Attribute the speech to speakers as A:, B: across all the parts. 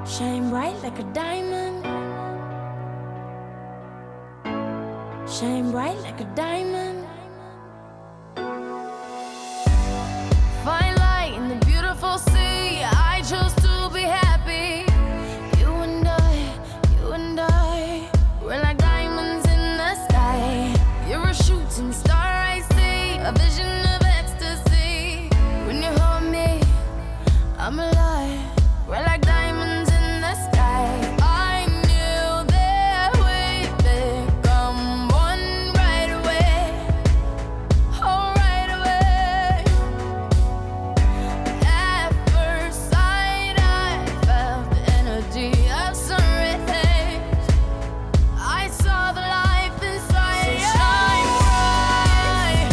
A: Shine bright like a diamond. Shine bright like a diamond. Fine light in the beautiful sea. I chose to be happy. You and I, we're like diamonds in the sky. You're a shooting star, I see, a vision of ecstasy. When you hold me, I'm alive. We're like diamonds in the sky. I knew that we'd become one right away. Oh, right away. At first sight, I felt the energy of sun rays. I saw the life inside. So shine bright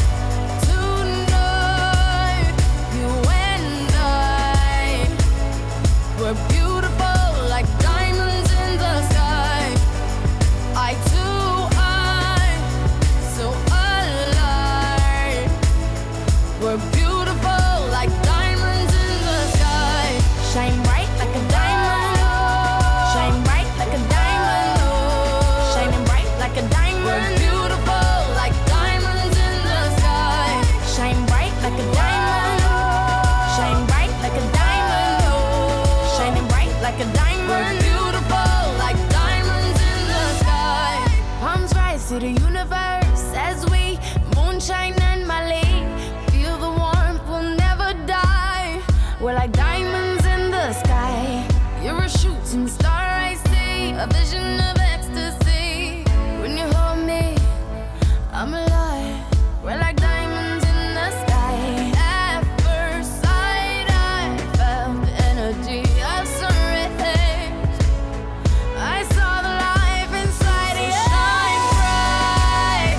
A: tonight. You and I, we're beautiful like diamonds in the sky. Eye to eye, so alive. We're beautiful like diamonds in the sky. Shine bright like a diamond. Shine bright like a diamond. Shining bright like a diamond. We're beautiful like diamonds in the sky. Shine bright like a diamond. Shine bright like a diamond. Shining bright like a diamond. We're beautiful like diamonds in the sky. Palms rise to the universe as we moonshine and Malay. Feel the warmth, we'll never die. We're like diamonds in the sky. You're a shooting star, I see, a vision of ecstasy. When you hold me, I'm alive. We're like diamonds in the sky. At first sight, I felt the energy of sun rays. I saw the life inside you. Shine bright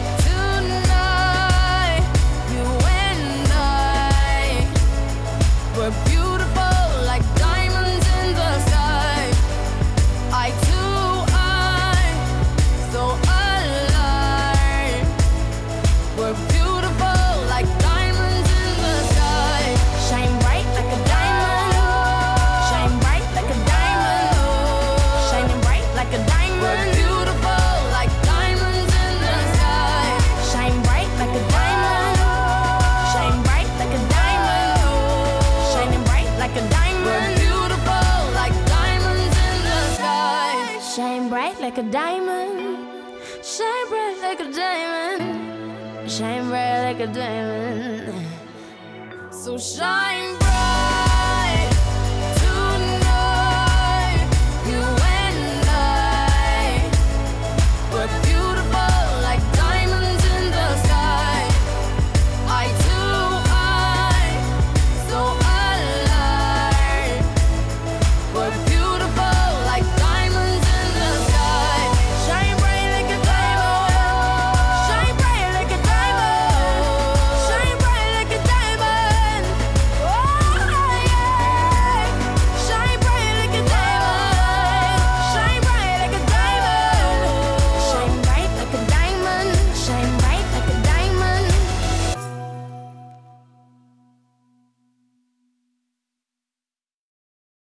A: tonight. You and I, we're beautiful like diamonds in the sky. Eye to eye, so alive. We're beautiful like diamonds in the sky. Shine bright like a diamond. Shine bright like a diamond. Shining bright like a diamond. We're beautiful like diamonds in the sky. Shine bright like a diamond. Shine bright like a diamond. Shining bright like a diamond. We're beautiful like diamonds in the sky. Shine bright like a diamond. Shine bright like a diamond. Shine bright like a diamond. So shine bright.